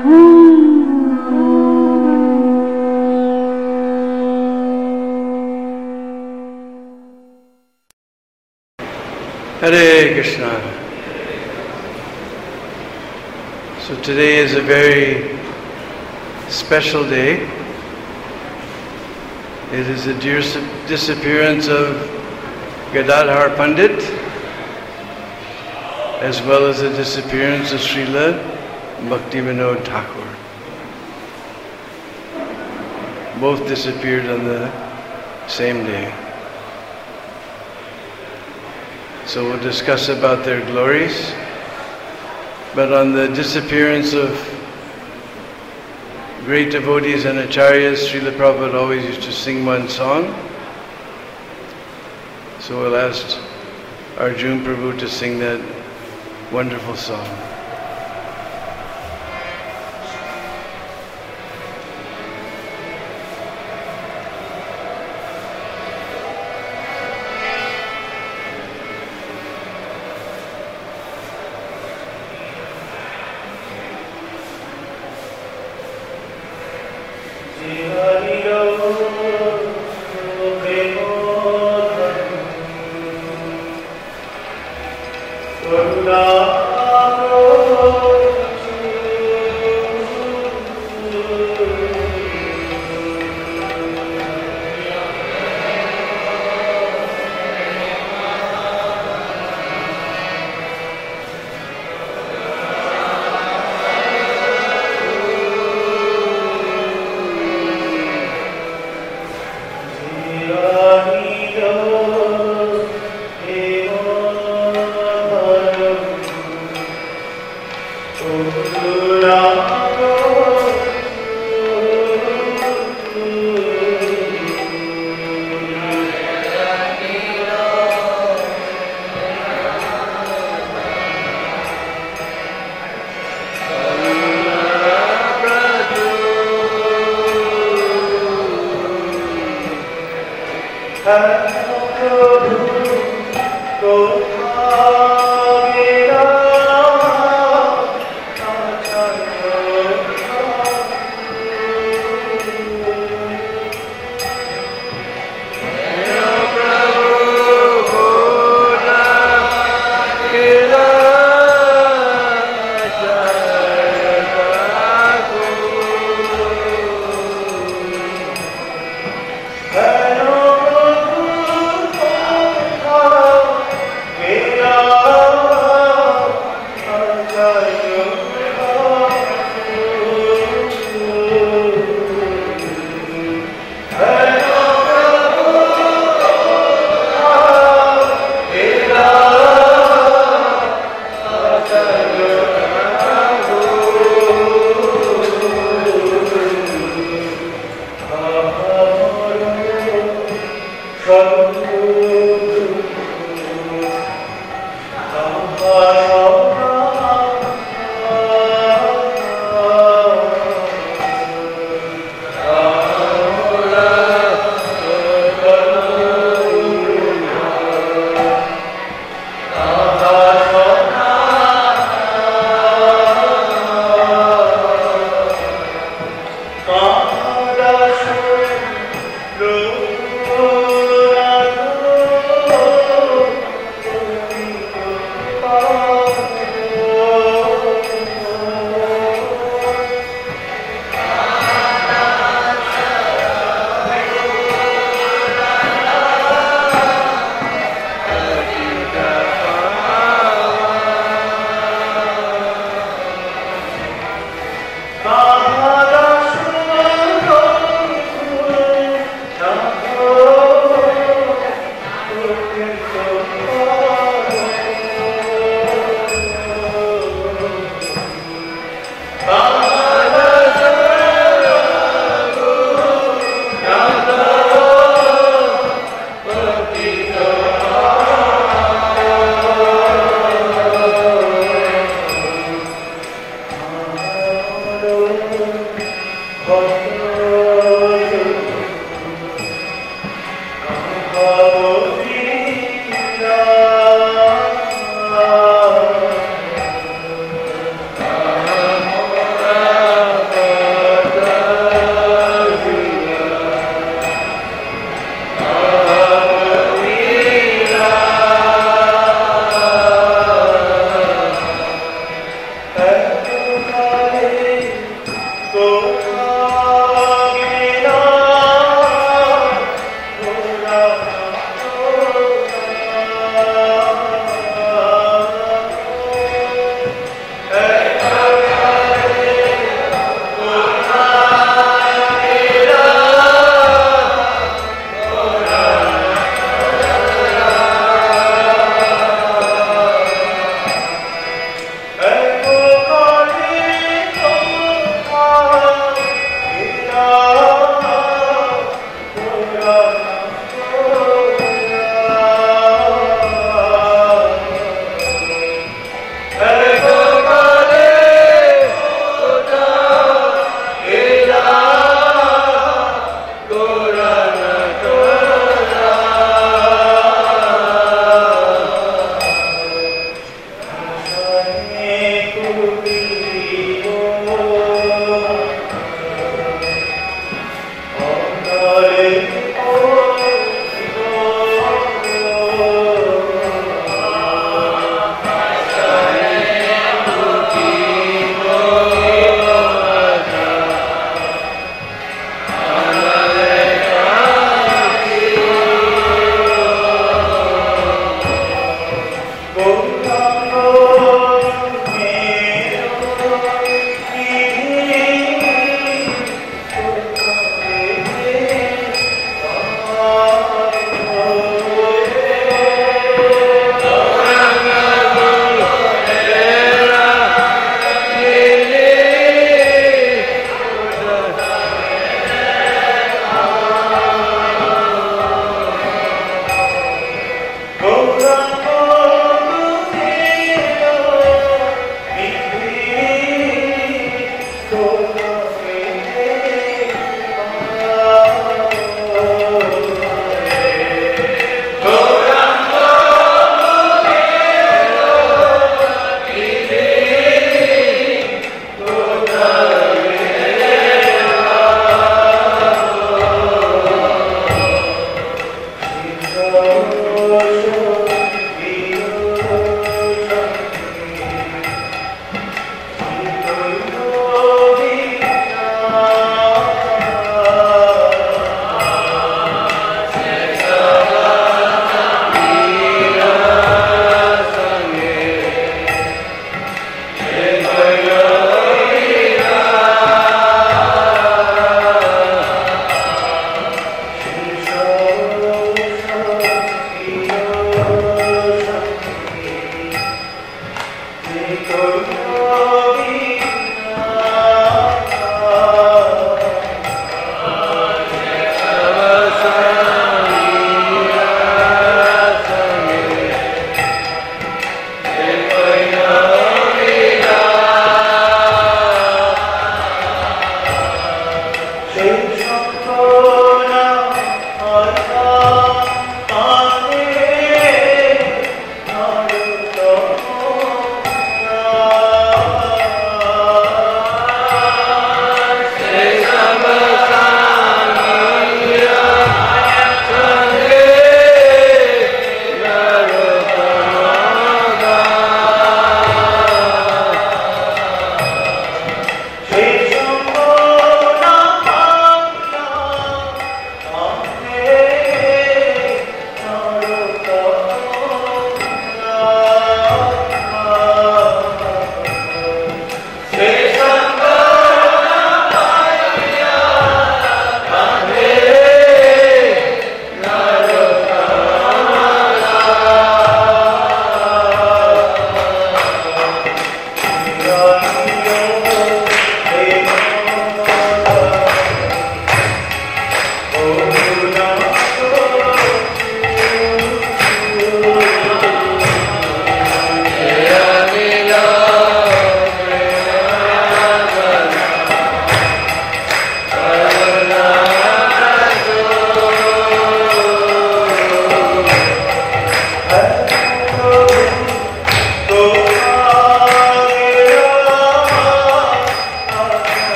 Hare Krishna. So today is a very special day. It is the disappearance of Gadadhar Pandit, as well as the disappearance of Srila Bhaktivinoda Thakur. Both disappeared on the same day. So we'll discuss about their glories. But on the disappearance of great devotees and acharyas, Srila Prabhupada always used to sing one song. So we'll ask Arjun Prabhu to sing that wonderful song.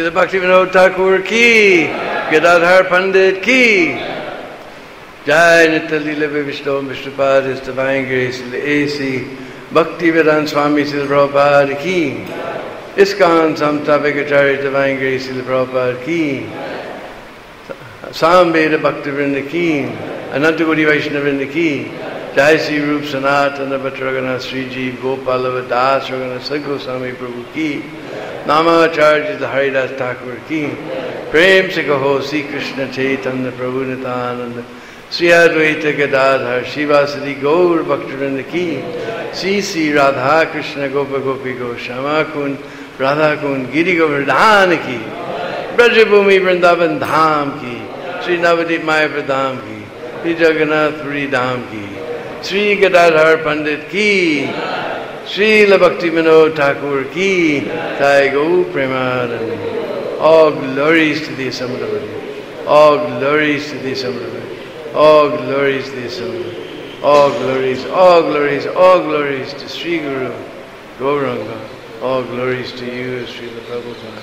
Srila Bhaktivinoda Thakur ki, Gadadhar Pandit ki, Jai Nitya Leela Vishnu Vishnupad, His Divine Grace, A.C. Bhaktivedanta Swami Srila Prabhupada ki, ISKCON Samtapikacharya Divine Grace Srila Prabhupada ki, Samveda Bhaktivinoda ki, Anantaguri Vaishnavrinda ki, Jai Sri Rup Sanatana Bhattaragana Sri Jeev Gopalava Das Ragana Sadgoswami Prabhu ki, Namacharya Haridas Thakur ki, Prem se kaho Sri Krishna Chaitanya Prabhu Nityananda, Sri Advaita Gadadhar Shivasadi Gaur Bhaktivinoda ki, Sri Radha Krishna Gopa Gopi Goswami Kund Radha Kund Giri Govardhan ki, Brajabhumi Vrindavan Dham ki, Sri Navadip Mayapur Dham ki, Sri Jagannath Puri Dham ki, Sri Gadadhar Pandit ki, Srila Bhaktivinoda Thakur ki, Jai Gaur Premanand. All glories to the Samudavadi. All glories to the Samudavadi. All glories to the Samudavadi. All glories, all glories, all glories to Sri Guru Gauranga. All glories to you, Srila Prabhupada.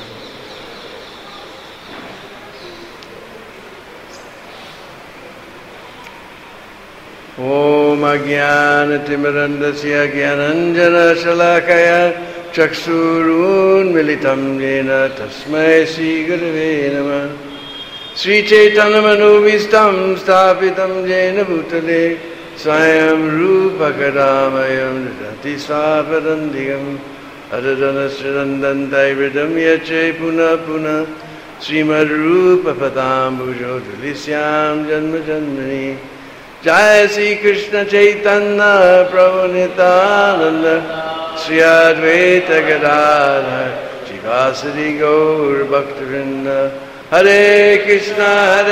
Om Ajnanatimirandasya Jnananjana Shalakaya Chaksurun Militam Jena Tasmai Sri Gurave Namah. Sri Chaitanya Manovistam Sthapitam Jena Bhutale Swayam Rupa Kadamayam Dati Svapadandigam Adadana Srirandantai Vridam Yache Puna Puna Srimad Rupa Padambujo Dulisyam Janma Janmani Jai Sri Krishna Chaitanya Prabhu Nityananda Sri Advaita Gadadhar Shivasadi Gaur Bhaktivinoda Hare Krishna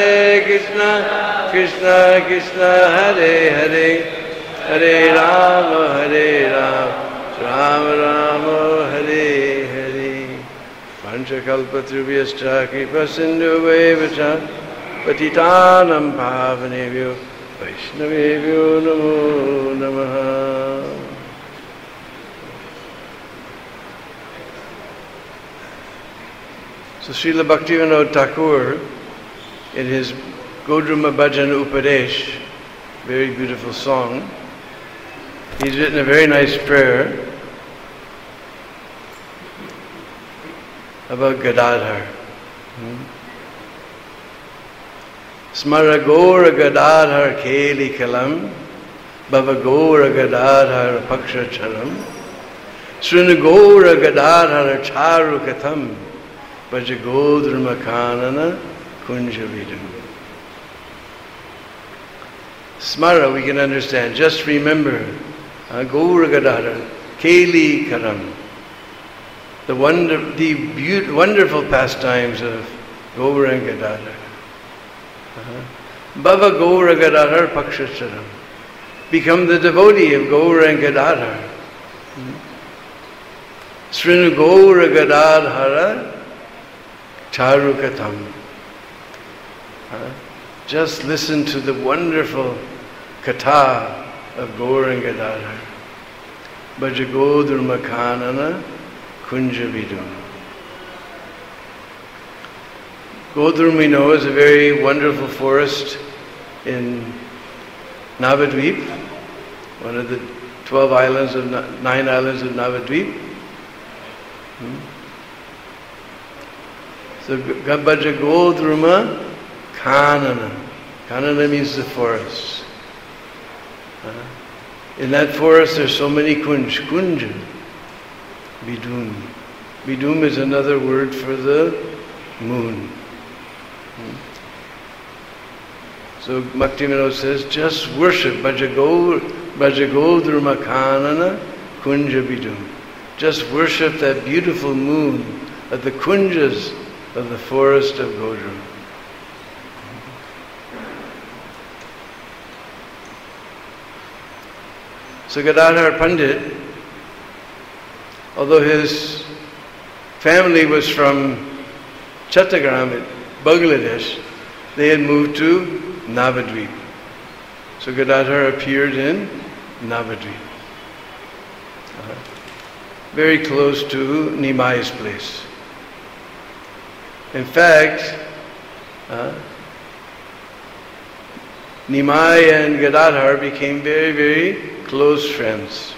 Krishna Krishna Hare Hare Hare Rama Rama Rama Hare Hare Panchakalpatrubhyascha Kripasindhuvaivacha Patitanam Pavanebhyo Vaishnavebhyo Namo Namaha. So Srila Bhaktivinoda Thakur, in his Godruma Bhajan Upadesh, very beautiful song, he's written a very nice prayer about Gadadhar. Smara Gora Gadadhar Keli Kalam, Bhava Gora Gadadhar Paksha Chalam, Srinu Gora Gadadhar Charu Katham, Vajagodruma Kanana Kunjavidam. Smara we can understand, just remember, Gaura Gadadhar, Keli Karam, the wonderful pastimes of Gaura and Gadadhar. Bhava Gaura Gadadhar Pakshacharam. Become the devotee of Gaura and Gadadhar. Srinu Gaura Gadadhara Charukatham. Just listen to the wonderful katha of Gaura and Gadadhar. Bhajagodurma Kanana Kunjavidum. Godrum, we know, is a very wonderful forest in Navadvip, one of the 9 islands of Navadvip. So Bhajagodruma Kanana. Kanana means the forest. In that forest there's so many kunja. Bidum. Bidum is another word for the moon. So Bhaktivinoda says, just worship Bhajagodruma Kanana Kunja Bidum. Just worship that beautiful moon at the kunjas of the forest of Godrum. So Gadadhar Pandit, although his family was from Chattagram, Bangladesh, they had moved to Navadvip. So Gadadhar appeared in Navadvip, very close to Nimai's place. In fact, Nimai and Gadadhar became very, very close friends.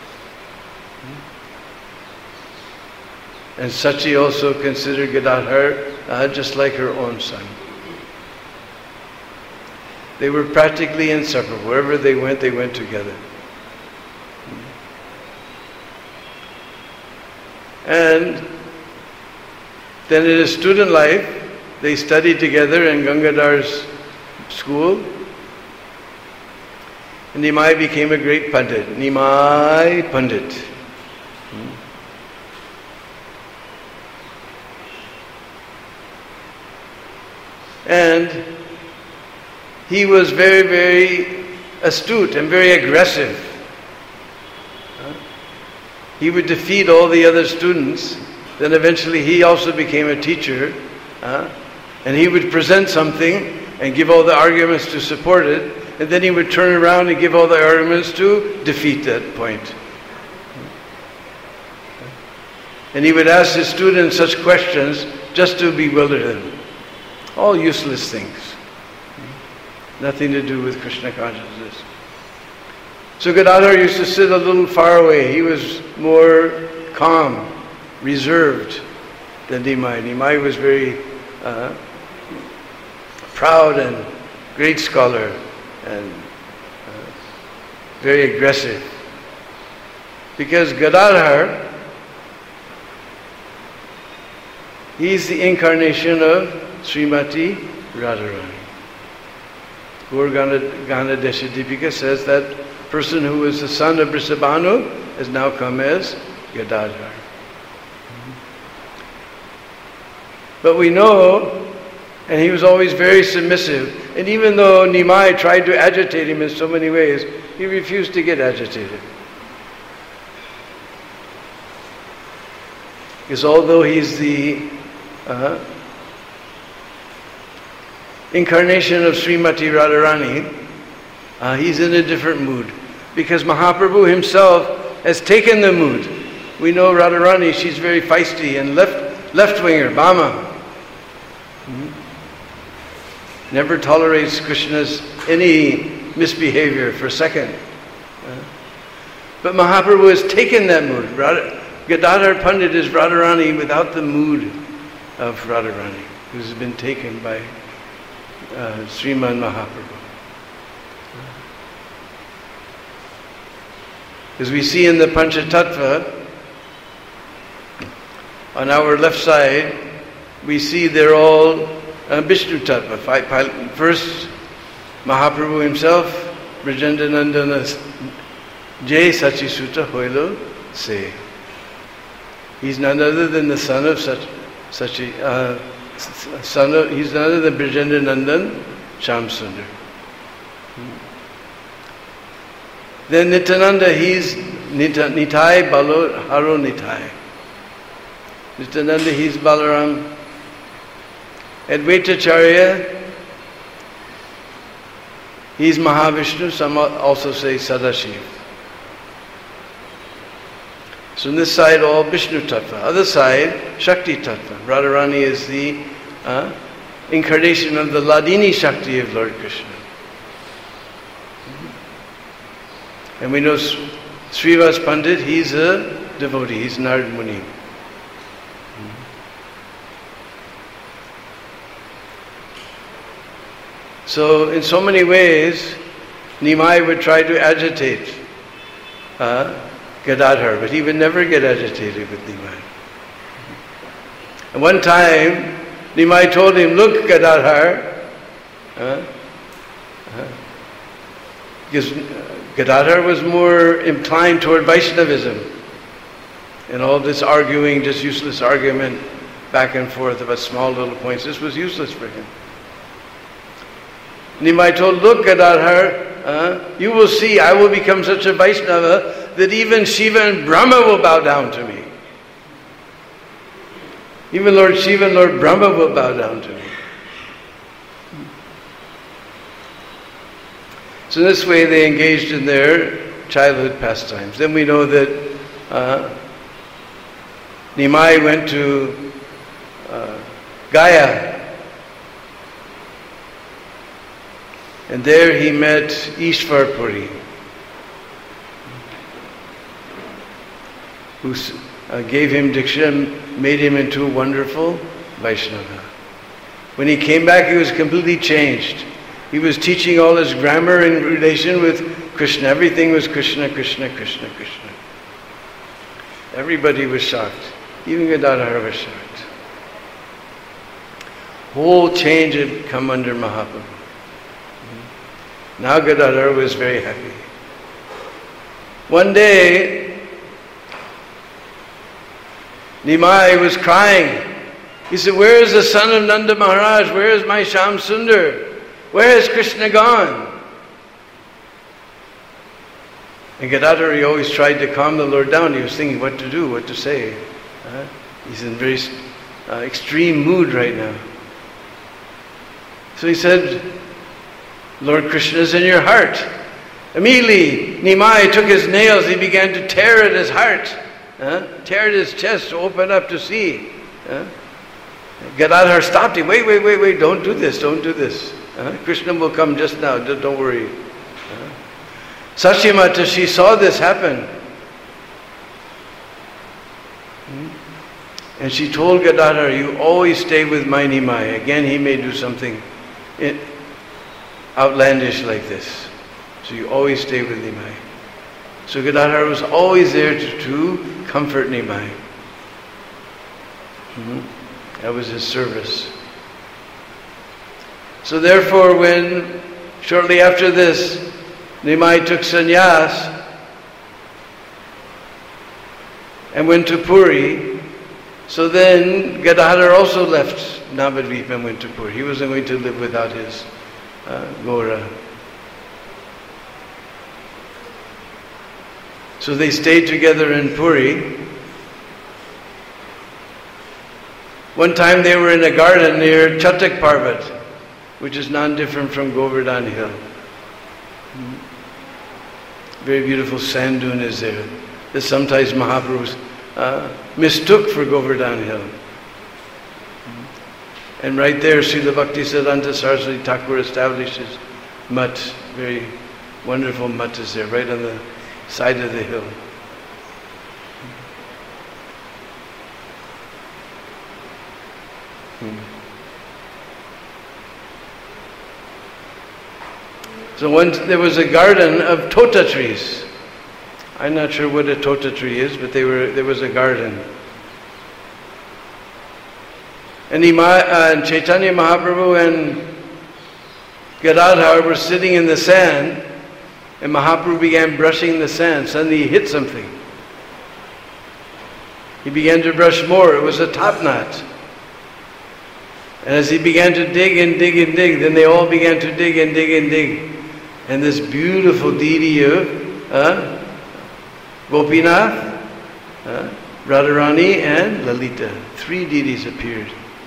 And Sachi also considered Gadadhar just like her own son. They were practically inseparable. Wherever they went together. And then in his student life, they studied together in Gangadhar's school. And Nimai became a great Pandit. Nimai Pandit. And he was very, very astute and very aggressive. He would defeat all the other students. Then eventually he also became a teacher. And he would present something and give all the arguments to support it. And then he would turn around and give all the arguments to defeat that point. And he would ask his students such questions just to bewilder them. All useless things. Nothing to do with Krishna consciousness. So Gadadhar used to sit a little far away. He was more calm, reserved than Nimai. Nimai was very proud and great scholar and very aggressive. Because Gadadhar, he's the incarnation of Srimati Radharani. Gaur Gana Deshadipika says that person who is the son of Vrishabhanu has now come as Gadadhar. But we know, and he was always very submissive, and even though Nimai tried to agitate him in so many ways, he refused to get agitated. Because although he's the incarnation of Srimati Radharani, he's in a different mood. Because Mahaprabhu himself has taken the mood. We know Radharani, she's very feisty and left-winger, Bama. Never tolerates Krishna's any misbehavior for a second. But Mahaprabhu has taken that mood. Gadadhar Pandit is Radharani without the mood of Radharani, who's been taken by Sriman Mahaprabhu. As we see in the Panchatattva, on our left side, we see they're all Vishnu Tattva. First, Mahaprabhu himself, Brajendra Nandana Jai Sachi Sutta Hoilo Se. He's none other than the son of he's none other than Brajendra Nandan Shyam Sundar. Then Nityananda, he's Nitai Balo Haro Nitai. Nityananda, he's Balaram. Advaitacharya, he's Mahavishnu, some also say Sadashiv. So on this side, all Vishnu Tattva. Other side, Shakti Tattva. Radharani is the incarnation of the Ladini Shakti of Lord Krishna. And we know Srivas Pandit, he's a devotee, he's Narad Muni. So in so many ways, Nimai would try to agitate Gadadhar, but he would never get agitated with Nimai. And one time, Nimai told him, look Gadadhar, because Gadadhar was more inclined toward Vaishnavism, and all this arguing, just useless argument back and forth about small little points, this was useless for him. Nimai told, look Gadadhar, you will see I will become such a Vaishnava that even Shiva and Brahma will bow down to me. Even Lord Shiva and Lord Brahma will bow down to me. So in this way they engaged in their childhood pastimes. Then we know that Nimai went to Gaya. And there he met Ishvar Puri, who gave him Diksha, made him into a wonderful Vaishnava. When he came back, he was completely changed. He was teaching all his grammar in relation with Krishna. Everything was Krishna, Krishna, Krishna, Krishna. Everybody was shocked. Even Gadadhara was shocked. Whole change had come under Mahaprabhu. Now Gadadhara was very happy. One day, Nimai was crying. He said, "Where is the son of Nanda Maharaj? Where is my Shyam Sundar? Where has Krishna gone?" And Gadadhara, he always tried to calm the Lord down. He was thinking what to do, what to say. He's in a very extreme mood right now. So he said, "Lord Krishna is in your heart." Immediately, Nimai took his nails, he began to tear at his heart, tear at his chest to open up to see. Gadadhara stopped him. Wait, don't do this, don't do this. Krishna will come just now, don't worry. Sachimata, she saw this happen. And she told Gadadhara, "You always stay with my Nimai." Again, he may do something outlandish like this. So you always stay with Nimai. So Gadadhara was always there to comfort Nimai. That was his service. So therefore, when shortly after this, Nimai took sannyas and went to Puri, so then Gadadhara also left Navadvipa and went to Puri. He wasn't going to live without his Gora. So they stayed together in Puri. One time they were in a garden near Chatak Parvat, which is non-different from Govardhan Hill. Very beautiful sand dune is there, that sometimes Mahaprabhu mistook for Govardhan Hill. And right there, Srila Bhaktisiddhanta Saraswati Thakur establishes mutt. Very wonderful mutt is there, right on the side of the hill. So once there was a garden of tota trees. I'm not sure what a tota tree is, but there was a garden. And Chaitanya Mahaprabhu and Gadadhara were sitting in the sand, and Mahaprabhu began brushing the sand. Suddenly he hit something. He began to brush more. It was a top knot. And as he began to dig and dig and dig, then they all began to dig and dig and dig. And this beautiful deity of Gopinath, Radharani and Lalita, 3 deities appeared.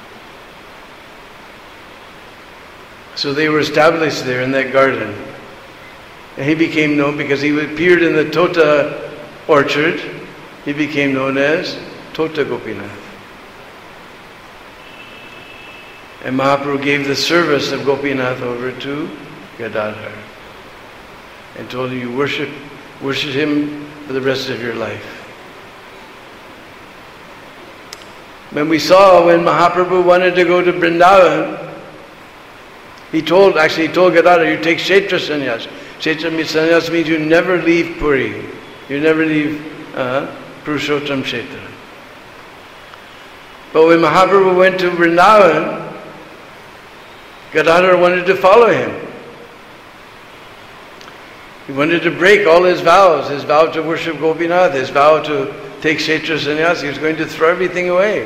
So they were established there in that garden. And he became known, because he appeared in the Tota orchard, he became known as Tota Gopinath. And Mahaprabhu gave the service of Gopinath over to Gadadhara and told him, you worship him for the rest of your life. When Mahaprabhu wanted to go to Vrindavan, he told Gadadhara, you take Kshetra Sannyas. Kshetra Sannyas means you never leave Puri. You never leave Purushottam Kshetra. But when Mahaprabhu went to Vrindavan, Gadadhara wanted to follow him. He wanted to break all his vows, his vow to worship Gopinath, his vow to take Kshetra Sannyas. He was going to throw everything away.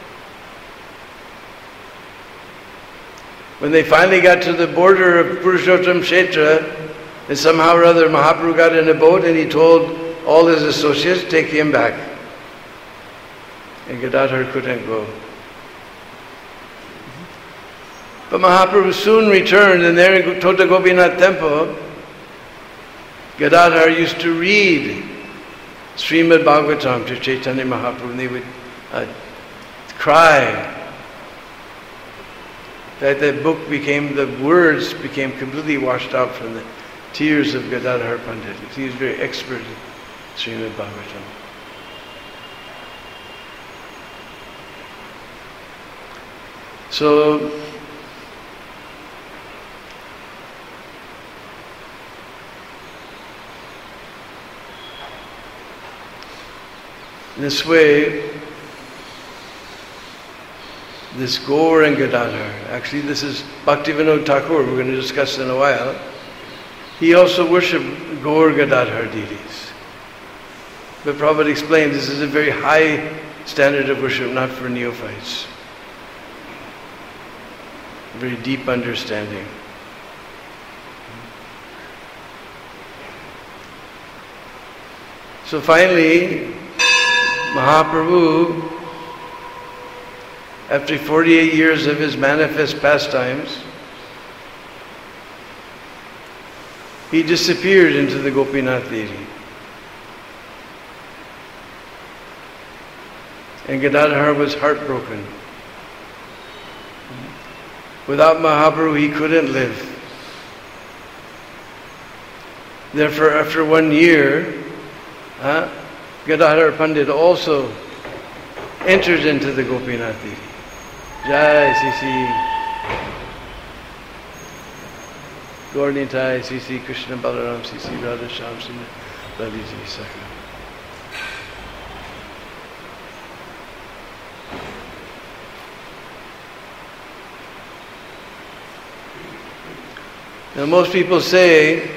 When they finally got to the border of Purushottam Kshetra, and somehow or other Mahaprabhu got in a boat and he told all his associates, take him back. And Gadadhara couldn't go. But Mahaprabhu soon returned, and there in Tota Gopinath temple, Gadadhara used to read Srimad Bhagavatam to Chaitanya Mahaprabhu, and they would cry That the book became, the words became completely washed out from the tears of Gadadhar Pandit. He was very expert in Srimad Bhagavatam. So, in this way, this Gaur and Gadadhar, actually this is Bhaktivinoda Thakur, we're going to discuss in a while. He also worshipped Gaur Gadadhar deities. But Prabhupada explained this is a very high standard of worship, not for neophytes. A very deep understanding. So finally, Mahaprabhu, after 48 years of his manifest pastimes, he disappeared into the Gopinath deity. And Gadadhar was heartbroken. Without Mahaprabhu, he couldn't live. Therefore, after 1 year, Gadadhar Pandit also entered into the Gopinath deity. Jai Sisi Gaur Nitai, Sisi Krishna Balaram, Sisi Radha Shyam Sundar Laliji Sakha. Now most people say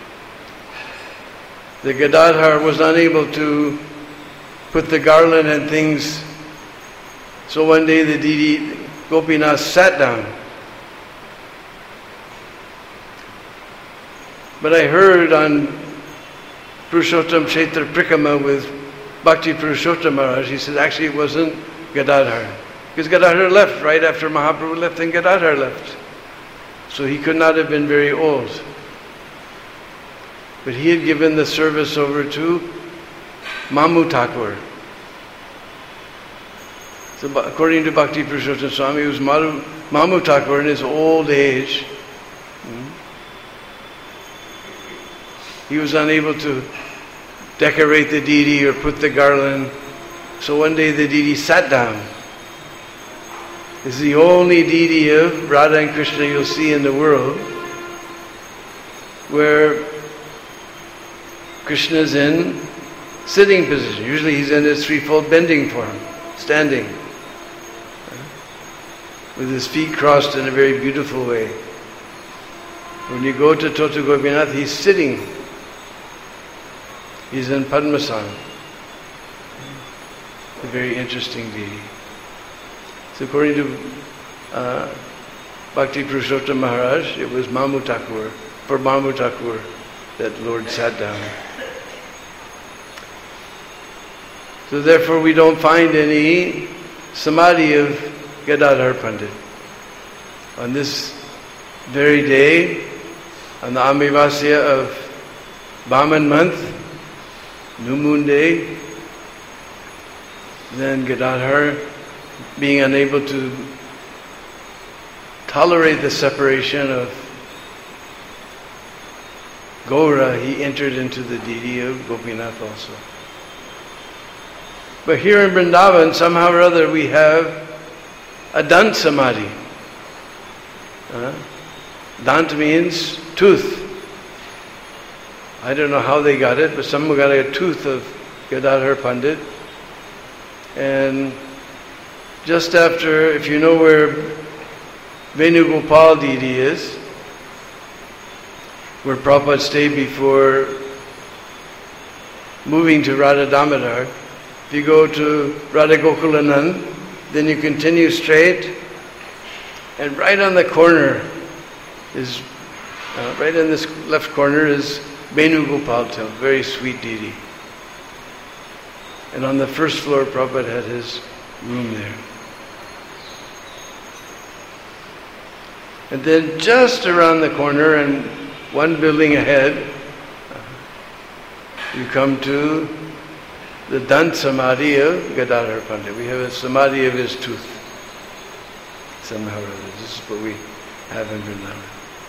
that Gadadhar was unable to put the garland and things, so one day the deity Gopinath sat down. But I heard on Purushottam Kshetra Prikama with Bhakti Purushottam Maharaj, he said actually it wasn't Gadadhar. Because Gadadhar left right after Mahaprabhu left, and Gadadhar left. So he could not have been very old. But he had given the service over to Mamu Thakur. So according to Bhakti Purushottam Swami, it was Mamu Thakur in his old age. He was unable to decorate the deity or put the garland. So one day the deity sat down. This is the only deity of Radha and Krishna you'll see in the world where Krishna is in sitting position. Usually he's in his threefold bending form, standing, with his feet crossed in a very beautiful way. When you go to Tota Gopinath, he's sitting. He's in Padmasana. A very interesting deity. So according to Bhakti Purushottam Maharaj, it was Mamu Thakur, for Mamu Thakur that Lord sat down. So therefore we don't find any samadhi of Gadadhar Pandit. On this very day, on the Amavasya of Bhaman month, New Moon Day, then Gadadhar, being unable to tolerate the separation of Gaura, he entered into the deity of Gopinath also. But here in Vrindavan, somehow or other, we have a Dant Samadhi. Dant means tooth. I don't know how they got it, but someone got a tooth of Gadadhar Pandit. And just after, if you know where Venugopal deity is, where Prabhupada stayed before moving to Radha Damodar, if you go to Radha Gokulanand, then you continue straight, and right on the corner is, right in this left corner is Venugopal temple, very sweet deity. And on the first floor, Prabhupada had his room there. And then just around the corner and one building ahead, you come to the Dant Samadhi of Gadadhar Pandit. We have a Samadhi of his tooth. somehow or other. This is what we have in Vrindavan.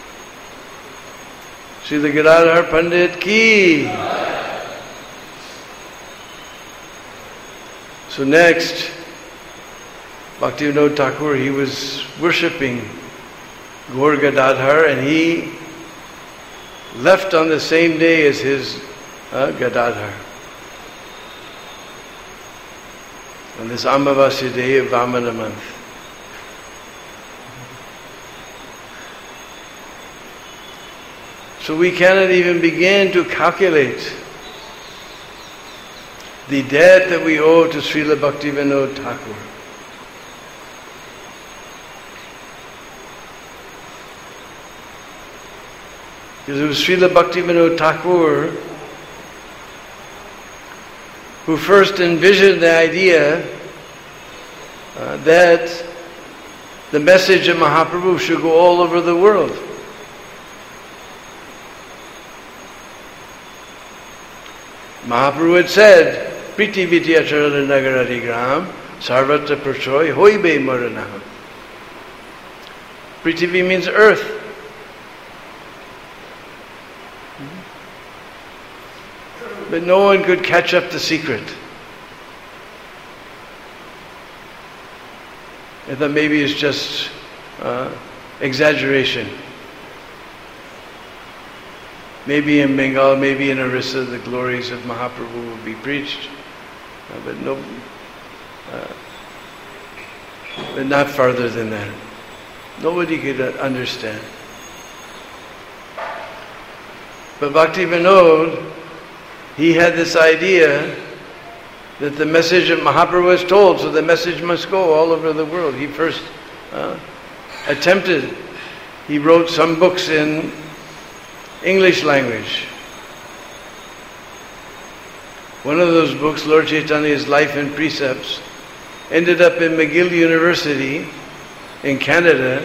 Srila Giridhar Pandit ki. So next, Bhaktivinoda Thakur, he was worshipping Gaur Gadadhar, and he left on the same day as his Gadadhar. On this Ambavasya day of Vamana month. So we cannot even begin to calculate the debt that we owe to Srila Bhaktivinoda Thakur. Because it was Srila Bhaktivinoda Thakur who first envisioned the idea that the message of Mahaprabhu should go all over the world. Mahaprabhu had said, Priti Vidya Charana Nagarari Gram, Sarvatra Prachoy, Hoibe Maranaham. Prithvi means earth. But no one could catch up the secret. I thought maybe it's just exaggeration. Maybe in Bengal, maybe in Orissa, the glories of Mahaprabhu will be preached, but not farther than that. Nobody could understand. But Bhaktivinoda, he had this idea that the message of Mahaprabhu was told, so the message must go all over the world. He first attempted. He wrote some books in English language. One of those books, Lord Chaitanya's Life and Precepts, ended up in McGill University in Canada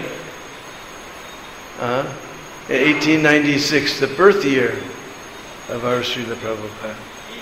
in 1896, the birth year of our Srila Prabhupada.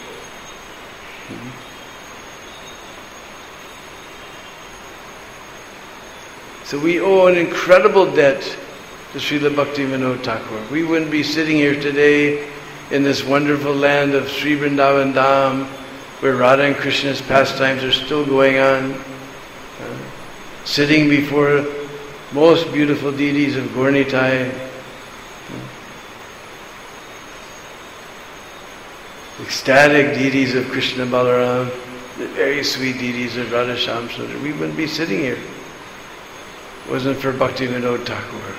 So we owe an incredible debt to Srila Bhaktivinoda Thakur. We wouldn't be sitting here today in this wonderful land of Sri Vrindavan Dham, where Radha and Krishna's pastimes are still going on, sitting before most beautiful deities of Gaur-Nitai, ecstatic deities of Krishna Balaram, the very sweet deities of Radha Shyam. We wouldn't be sitting here. It wasn't for Bhaktivinoda Thakur.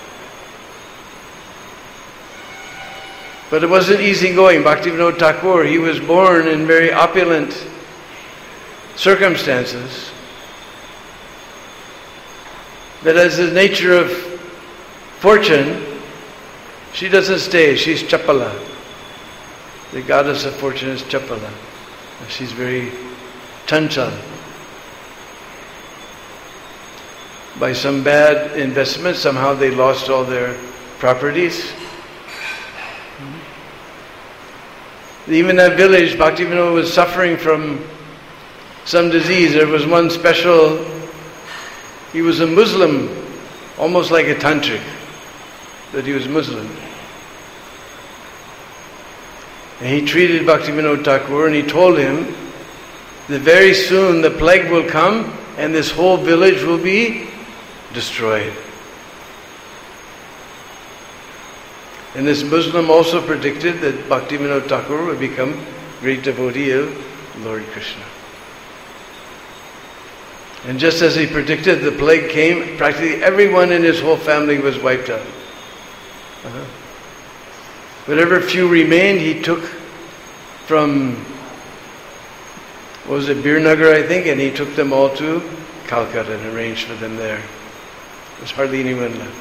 But it wasn't easy going. Bhaktivinoda Thakur, he was born in very opulent circumstances. But as the nature of fortune, she doesn't stay. She's Chapala. The goddess of fortune is Chapala. She's very chanchal. By some bad investment, somehow they lost all their properties. Even that village, Bhaktivinoda was suffering from some disease. There was one special, he was a Muslim, almost like a tantric, but he was Muslim. And he treated Bhaktivinoda Thakur and he told him that very soon the plague will come and this whole village will be destroyed. And this Muslim also predicted that Bhaktivinoda Thakur would become great devotee of Lord Krishna. And just as he predicted, the plague came, practically everyone in his whole family was wiped out. Whatever few remained, he took from, what was it, Birnagar, I think, and he took them all to Calcutta and arranged for them there. There's hardly anyone left.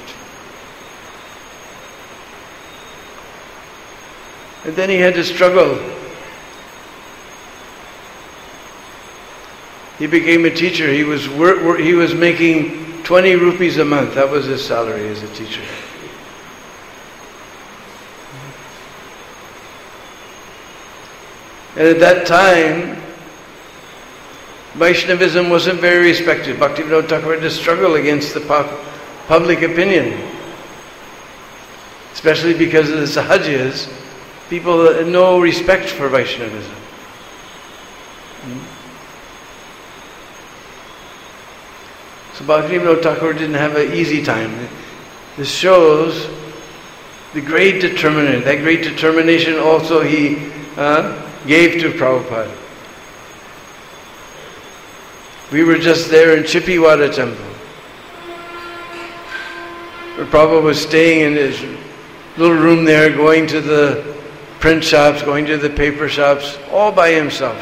And then he had to struggle. He became a teacher. He was making 20 rupees a month. That was his salary as a teacher. And at that time, Vaishnavism wasn't very respected. Bhaktivinoda Thakur had to struggle against the public opinion. Especially because of the Sahajas, people had no respect for Vaishnavism. So Bhaktivinoda Thakur didn't have an easy time. This shows the great determination. That great determination also he gave to Prabhupada. We were just there in Chippiwada temple, where Prabhupada was staying in his little room there, going to the print shops, going to the paper shops, all by himself,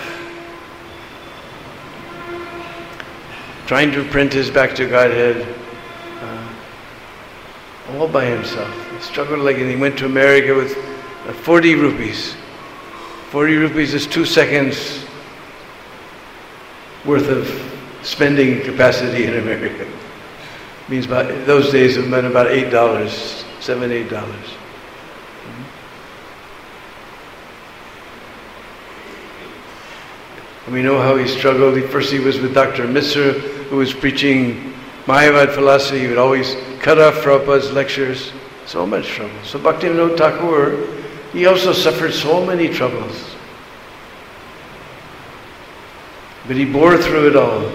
trying to print his Back to Godhead, all by himself. He struggled like anything. He went to America with 40 rupees. 40 rupees is 2 seconds worth of spending capacity in America. Means about, those days it meant about $8, $7, $8. And we know how he struggled. First he was with Dr. Misra, who was preaching Mayavad philosophy. He would always cut off Prabhupada's lectures. So much trouble. So Bhaktivinoda Thakur, he also suffered so many troubles. But he bore through it all.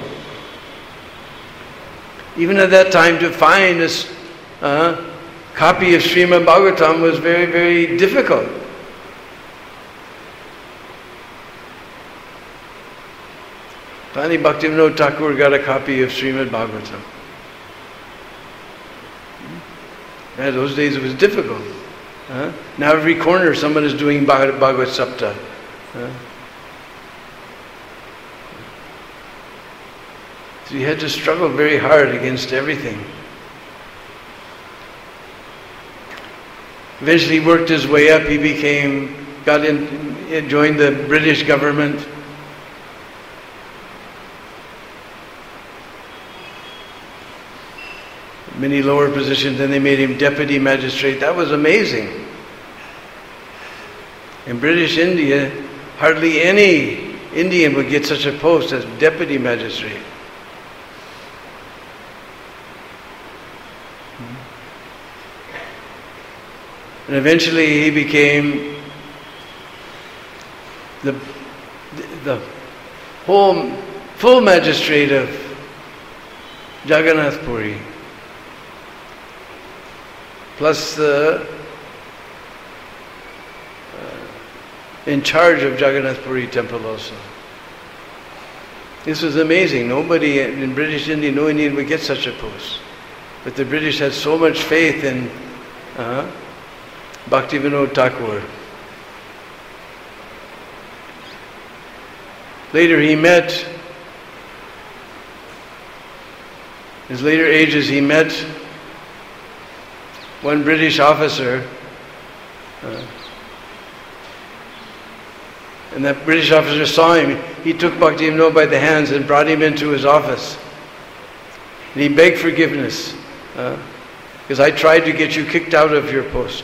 Even at that time, to find this copy of Srimad Bhagavatam was very, very difficult. Finally, Bhaktivinoda Thakur got a copy of Srimad Bhagavatam. Yeah, those days it was difficult. Now every corner someone is doing Bhagavad Sapta. So he had to struggle very hard against everything. Eventually he worked his way up. He joined the British government. Many lower positions, then they made him deputy magistrate. That was amazing. In British India, hardly any Indian would get such a post as deputy magistrate. And eventually he became the full magistrate of Jagannath Puri, plus in charge of Jagannath Puri temple also. This was amazing. Nobody in British India, no Indian would get such a post. But the British had so much faith in Bhaktivinoda Thakur. Later he met, in his later ages he met one British officer, and that British officer saw him. He took Bhaktivinoda by the hands and brought him into his office. And he begged forgiveness, because I tried to get you kicked out of your post.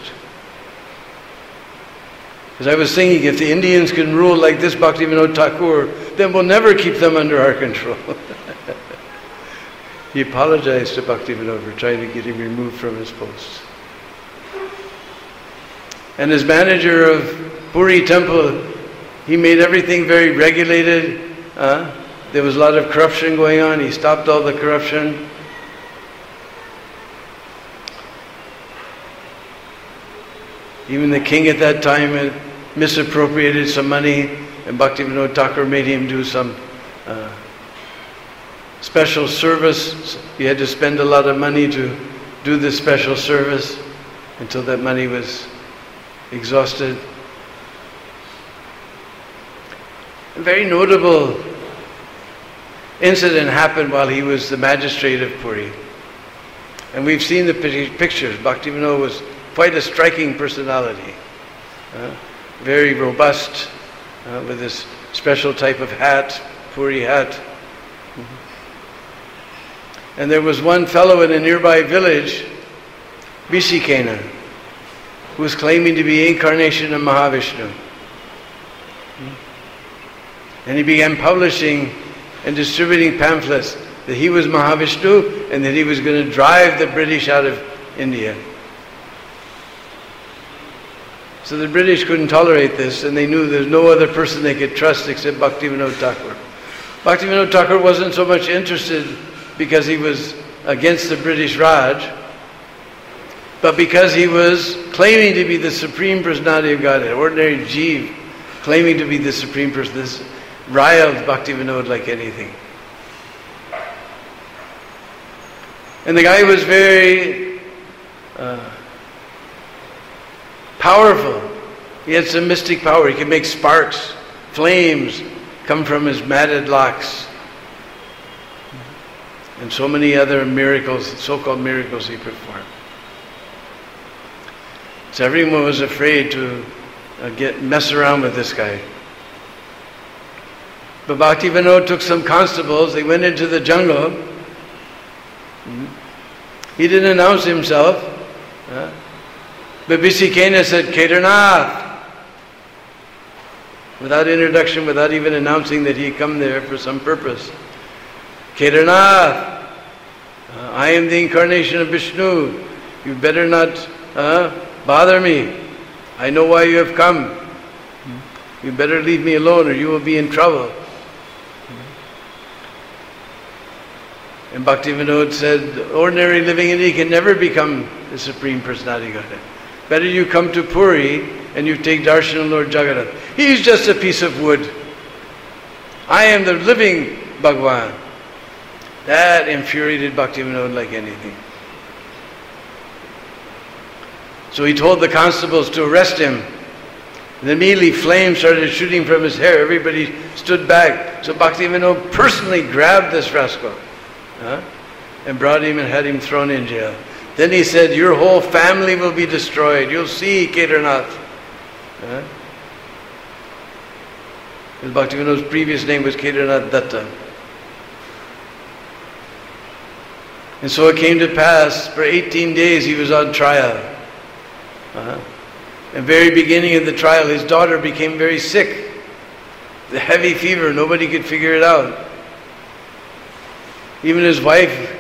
Because I was thinking, if the Indians can rule like this Bhaktivinoda Thakur, then we'll never keep them under our control. He apologized to Bhaktivinoda for trying to get him removed from his post. And as manager of Puri temple, he made everything very regulated. There was a lot of corruption going on. He stopped all the corruption. Even the king at that time had misappropriated some money, and Bhaktivinoda Thakur made him do some special service. He had to spend a lot of money to do this special service until that money was exhausted. A very notable incident happened while he was the magistrate of Puri. And we've seen the pictures. Bhaktivinoda was quite a striking personality. Very robust, with this special type of hat, Puri hat. And there was one fellow in a nearby village, Bisikena, who was claiming to be incarnation of Mahavishnu. And he began publishing and distributing pamphlets that he was Mahavishnu and that he was going to drive the British out of India. So the British couldn't tolerate this, and they knew there's no other person they could trust except Bhaktivinoda Thakur. Bhaktivinoda Thakur wasn't so much interested because he was against the British Raj, but because he was claiming to be the Supreme Personality of Godhead, ordinary Jeev, claiming to be the Supreme Person. This riled Bhaktivinoda like anything. And the guy was very powerful. He had some mystic power. He could make sparks, flames come from his matted locks. And so many other miracles, so-called miracles he performed. So everyone was afraid to mess around with this guy. But Bhaktivinoda took some constables. They went into the jungle. He didn't announce himself. But Visikena said, Kedarnath. Without introduction, without even announcing that he had come there for some purpose. Kedarnath, I am the incarnation of Vishnu. You better not bother me. I know why you have come. You better leave me alone or you will be in trouble. And Bhaktivinoda said, ordinary living entity can never become the Supreme Personality of Godhead. Better you come to Puri and you take darshan of Lord Jagannath. He's just a piece of wood. I am the living Bhagwan. That infuriated Bhaktivinoda like anything. So he told the constables to arrest him. And immediately flames started shooting from his hair. Everybody stood back. So Bhaktivinoda personally grabbed this rascal and brought him and had him thrown in jail. Then he said, your whole family will be destroyed. You'll see, Kedarnath. Because Bhaktivinoda's previous name was Kedarnath Datta. And so it came to pass, for 18 days he was on trial. At the very beginning of the trial, his daughter became very sick. The heavy fever, nobody could figure it out. Even his wife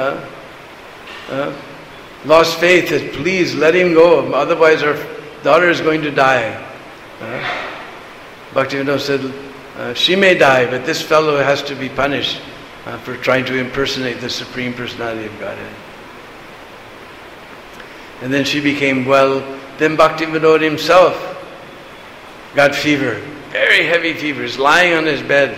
lost faith that please let him go, otherwise our daughter is going to die. Bhaktivinoda said, she may die, but this fellow has to be punished for trying to impersonate the Supreme Personality of Godhead. And then she became well. Then Bhaktivinoda himself got fever, very heavy fever. He's lying on his bed.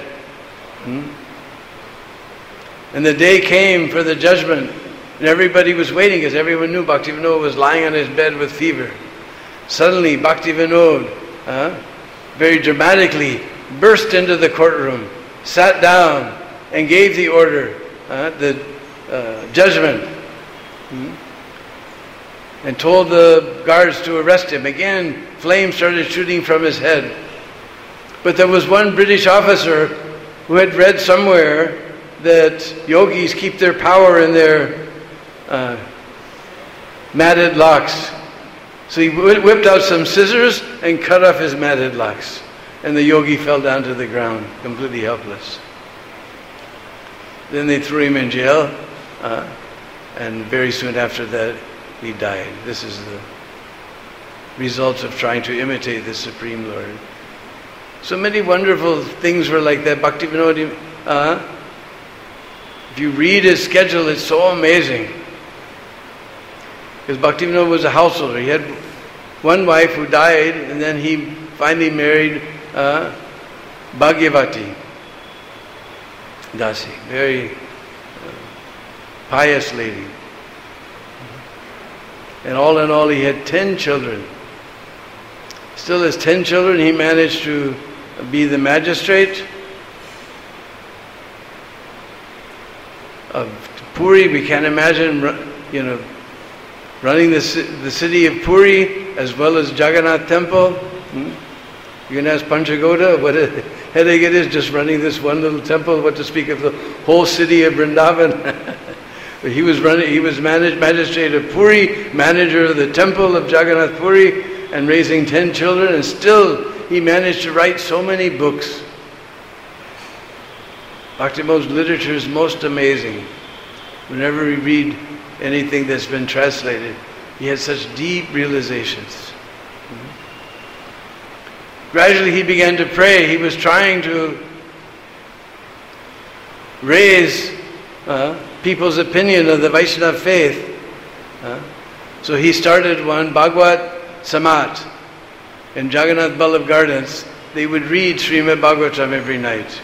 And the day came for the judgment, and everybody was waiting because everyone knew Bhaktivinoda was lying on his bed with fever. Suddenly Bhaktivinoda, very dramatically, burst into the courtroom, sat down, and gave the order, the judgment, and told the guards to arrest him. Again, flames started shooting from his head. But there was one British officer who had read somewhere that yogis keep their power in their matted locks. So he whipped out some scissors and cut off his matted locks. And the yogi fell down to the ground, completely helpless. Then they threw him in jail, and very soon after that, he died. This is the results of trying to imitate the Supreme Lord. So many wonderful things were like that. Bhaktivinoda, if you read his schedule, it's so amazing. Because Bhaktivinoda was a householder. He had one wife who died, and then he finally married Bhagyavati Dasi, very pious lady. And all in all, he had 10 children. Still has 10 children. He managed to be the magistrate of Puri. We can't imagine, running the city of Puri as well as Jagannath Temple. You can ask Panchagoda what a headache it is just running this one little temple, what to speak of the whole city of Vrindavan. He was magistrate of Puri, manager of the temple of Jagannath Puri, and raising 10 children, and still he managed to write so many books. Bhaktivinoda's literature is most amazing. Whenever we read anything that's been translated, he had such deep realizations. Gradually he began to pray. He was trying to raise people's opinion of the Vaishnava faith. So he started one, Bhagavad Samat, in Jagannath Ballabh Gardens. They would read Srimad Bhagavatam every night.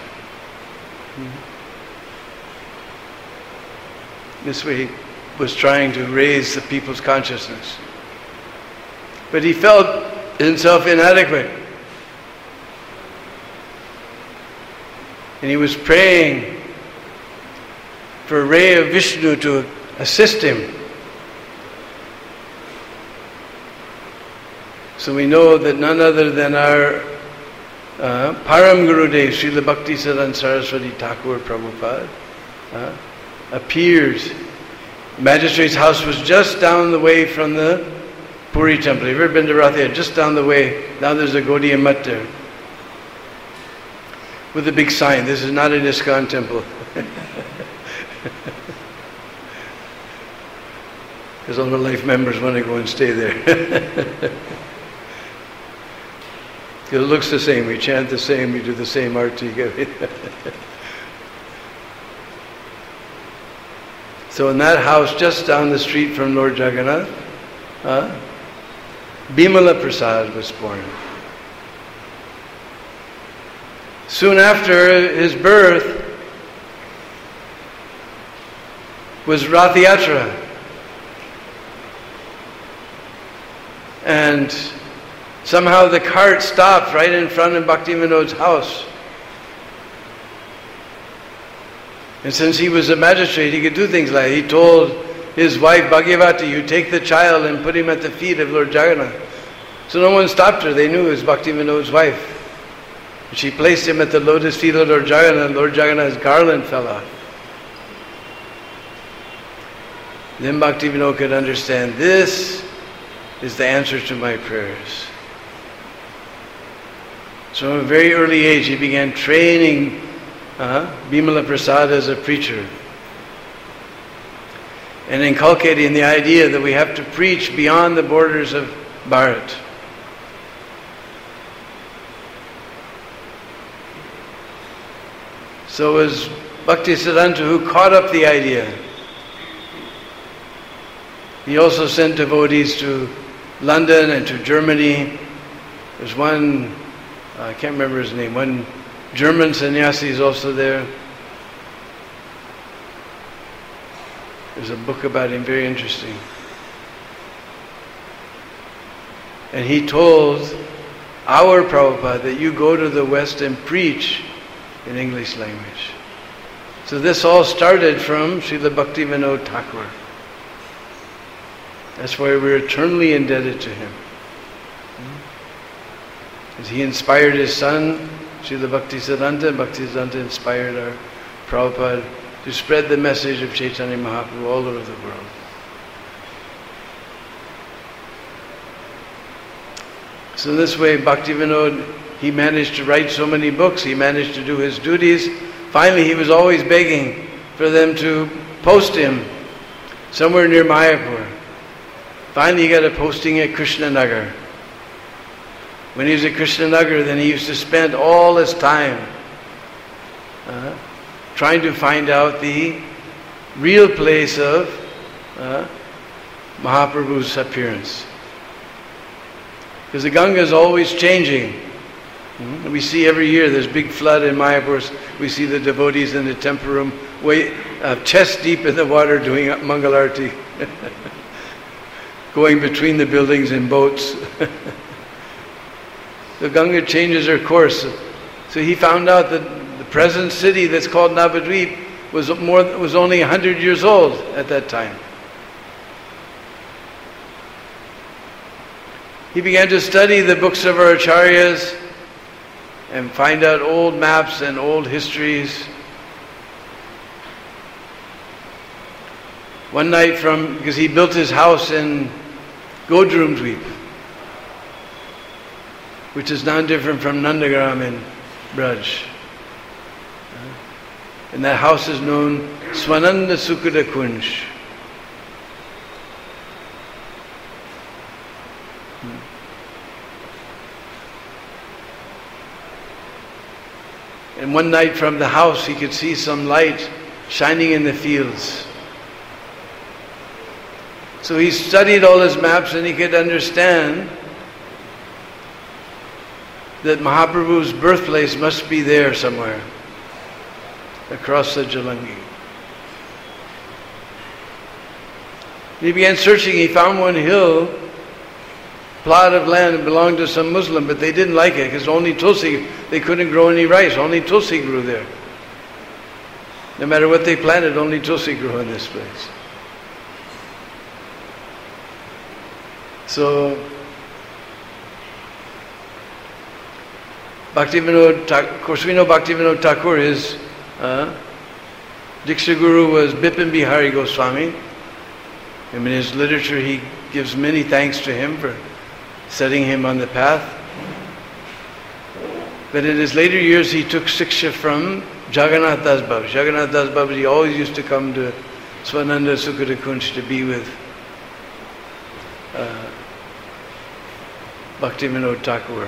This way he was trying to raise the people's consciousness. But he felt himself inadequate. And he was praying for a ray of Vishnu to assist him. So we know that none other than our Param Gurudev, Srila Bhaktisiddhanta Saraswati Thakur Prabhupada, appeared. Magistrate's house was just down the way from the Puri temple. Have you ever been to Rath Yatra? Just down the way. Now there's a Gaudiya Math there, with a big sign, this is not an ISKCON temple. Because all the life members want to go and stay there. It looks the same, we chant the same, we do the same arti. So in that house just down the street from Lord Jagannath, Bimala Prasad was born. Soon after his birth was Rath Yatra. And somehow the cart stopped right in front of Bhaktivinoda's house. And since he was a magistrate, he could do things like, he told his wife Bhagavati, you take the child and put him at the feet of Lord Jagannath. So no one stopped her, they knew it was Bhaktivinoda's wife. She placed him at the lotus feet of Lord Jagannath. Lord Jagannath's garland fell off. Then Bhaktivinoda could understand, this is the answer to my prayers. So at a very early age he began training Bimala Prasad as a preacher, and inculcating the idea that we have to preach beyond the borders of Bharat. So it was Bhaktisiddhanta who caught up the idea. He also sent devotees to London and to Germany. There's one, I can't remember his name, one German sannyasi is also there. There's a book about him, very interesting. And he told our Prabhupada that you go to the West and preach in English language. So this all started from Srila Bhaktivinoda Thakur. That's why we're eternally indebted to him. As he inspired his son, Srila Bhaktisiddhanta, Bhaktisiddhanta inspired our Prabhupada to spread the message of Chaitanya Mahaprabhu all over the world. So in this way, Bhaktivinoda, he managed to write so many books, he managed to do his duties. Finally, he was always begging for them to post him somewhere near Mayapur. Finally, he got a posting at Krishnanagar. When he was at Krishnanagar, then he used to spend all his time trying to find out the real place of Mahaprabhu's appearance. Because the Ganga is always changing. We see every year there's big flood in Mayapur. We see the devotees in the temple room, chest deep in the water doing Mangalarti, going between the buildings in boats. The Ganga changes her course. So he found out that the present city that's called Navadvip was only 100 years old at that time. He began to study the books of our acharyas and find out old maps and old histories. One night because he built his house in Godrumdvip, which is non different from Nandagram in Braj. And that house is known Swananda Sukada Kunj. And one night from the house he could see some light shining in the fields. So he studied all his maps and he could understand that Mahaprabhu's birthplace must be there somewhere, across the Jalangi. He began searching. He found one hill, plot of land that belonged to some Muslim, but they didn't like it because only Tulsi, they couldn't grow any rice. Only Tulsi grew there. No matter what they planted, only Tulsi grew in this place. So, Bhaktivinoda Thakur, of course we know Bhaktivinoda Thakur, his Diksha Guru was Bipin Bihari Goswami. And in his literature he gives many thanks to him for setting him on the path. But in his later years he took Siksha from Jagannath Das Babaji. Jagannath Das Babaji always used to come to Swananda Sukada Kunj to be with Bhaktivinoda Thakur.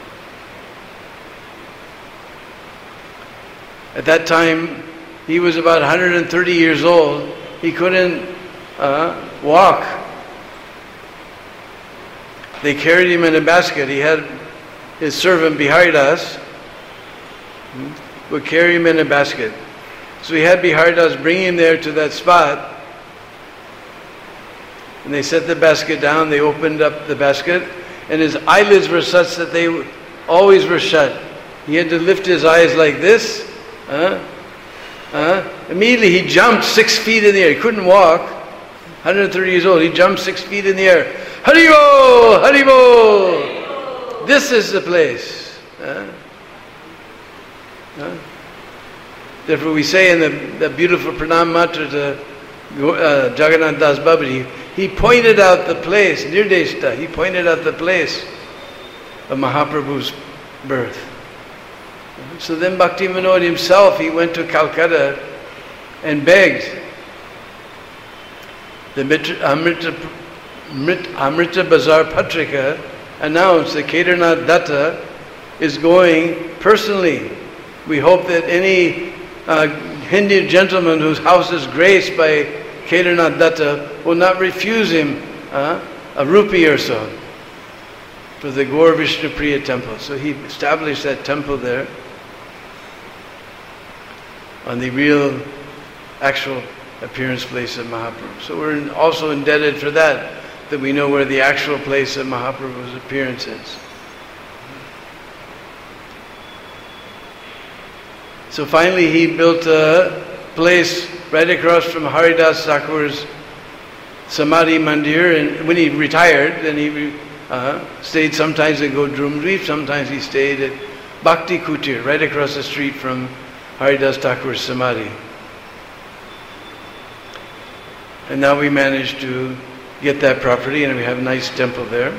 At that time, he was about 130 years old. He couldn't walk. They carried him in a basket. He had his servant Biharidas would carry him in a basket. So he had Biharidas bring him there to that spot. And they set the basket down. They opened up the basket. And his eyelids were such that they always were shut. He had to lift his eyes like this. Immediately he jumped 6 feet in the air. He couldn't walk. 130 years old. He jumped 6 feet in the air. Haribol! Haribol! This is the place. Therefore we say in the beautiful Pranam Matra to Jagannath Das Babaji, he pointed out the place, Nirdeshta, he pointed out the place of Mahaprabhu's birth. So then Bhaktivinoda himself, he went to Calcutta and begged. The Amrita Bazar Patrika announced that Kedarnath Datta is going personally. We hope that any Hindu gentleman whose house is graced by Kedarnath Datta will not refuse him a rupee or so for the Gaur Vishnu Priya temple. So he established that temple there on the real, actual appearance place of Mahaprabhu. So we're also indebted for that we know where the actual place of Mahaprabhu's appearance is. So finally he built a place right across from Haridas Thakur's Samadhi Mandir, and when he retired, then he stayed sometimes at Godrumdweep, sometimes he stayed at Bhakti Kutir, right across the street from Haridas Thakur's Samadhi. And now we managed to get that property and we have a nice temple there.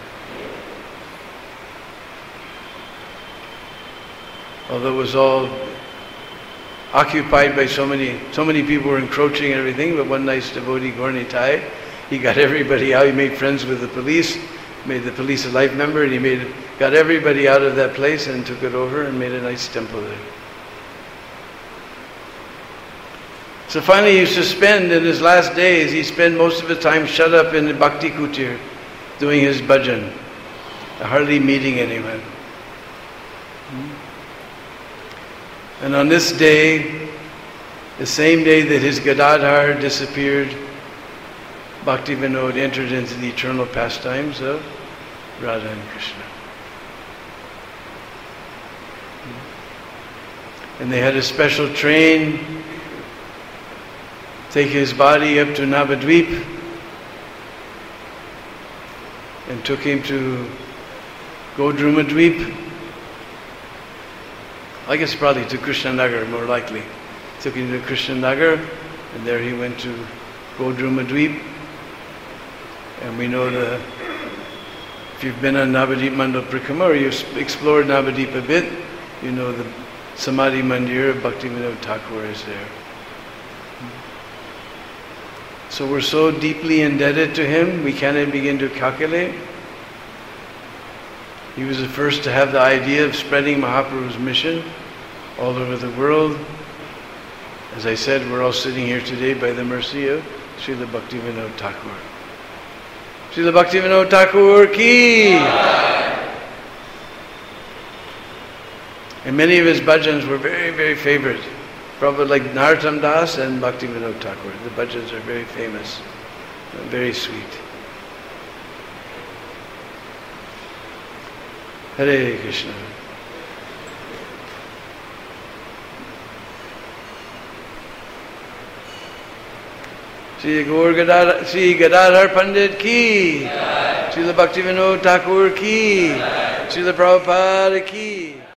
Although it was all occupied by so many people were encroaching and everything, but one nice devotee, Gornitai, he got everybody out. He made friends with the police, made the police a life member, and he got everybody out of that place and took it over and made a nice temple there. So finally he used to spend, in his last days, he spent most of his time shut up in the Bhakti Kutir doing his bhajan, hardly meeting anyone. And on this day, the same day that his Gadadhar disappeared, Bhaktivinoda entered into the eternal pastimes of Radha and Krishna. And they had a special train take his body up to Navadvip and took him to Godrumadvip. I guess probably to Krishnanagar, more likely. Took him to Krishnanagar, and there he went to Godrumadvip. And we know if you've been on Navadvip Mandal Prikrama or you've explored Navadvip a bit, you know the Samadhi Mandir of Bhaktivinoda Thakur is there. So we're so deeply indebted to him, we cannot begin to calculate. He was the first to have the idea of spreading Mahaprabhu's mission all over the world. As I said, we're all sitting here today by the mercy of Srila Bhaktivinoda Thakur. Srila Bhaktivinoda Thakur ki! And many of his bhajans were very, very favorite. Probably like Narottam Das and Bhaktivinoda Thakur. The bhajans are very famous, very sweet. Hare Krishna. Sri Gadadhar Pandit ki, Srila Bhaktivinoda Thakur ki, Srila Prabhupada ki.